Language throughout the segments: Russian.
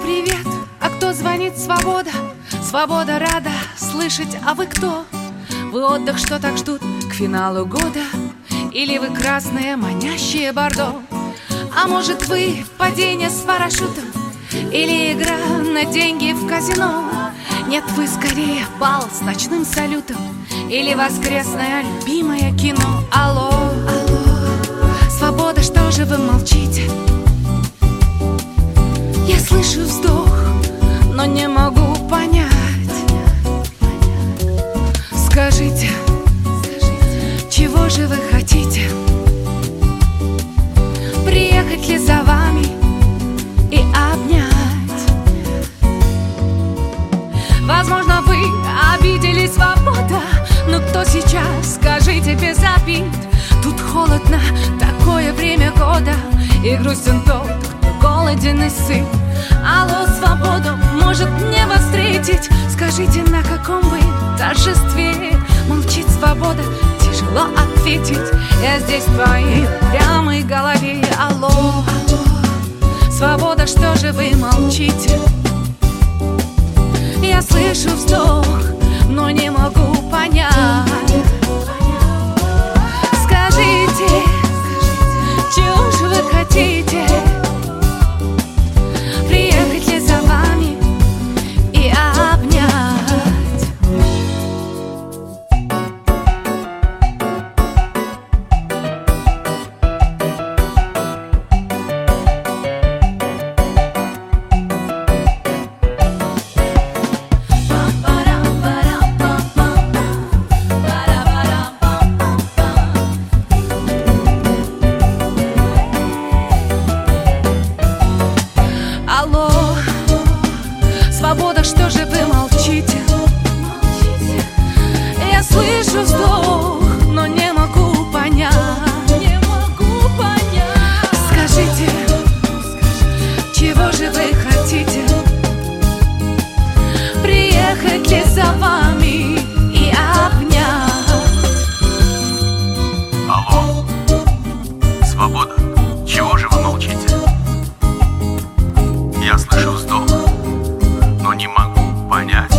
Привет, а кто звонит? Свобода. Свобода рада слышать, а вы кто? Вы отдых, что так ждут к финалу года? Или вы красные, манящие бордо? А может вы падение с парашютом? Или игра на деньги в казино? Нет, вы скорее бал с ночным салютом. Или воскресное любимое кино. Алло, алло, свобода, что же вы молчите? Я слышу вздох, но не могу понять. Скажите, чего же вы хотите? Приехать ли за вами и обнять? Возможно, вы обидели свобода, но кто сейчас, скажите без обид? Тут холодно, такое время года, и грустен тот, кто голоден и сыт. Алло, свободу, может мне вас встретить? Скажите, на каком вы торжестве? Молчит свобода, тяжело ответить. Я здесь в твоей упрямой голове. Алло, алло, свобода, что же вы молчите? Я слышу вздох, но не могу понять. Скажите, чего же вы хотите? Приехать ли за вами и обнять? Алло, свобода, что же вы молчите? Я слышу вздох, но не могу понять. Скажите, чего же вы хотите? Приехать ли за вами и обнять? Алло, свобода, чего же вы молчите? Я слышу вздох, но не могу понять.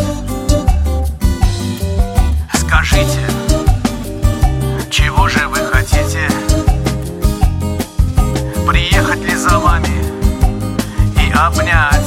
Скажите, чего же вы хотите? Приехать ли за вами и обнять?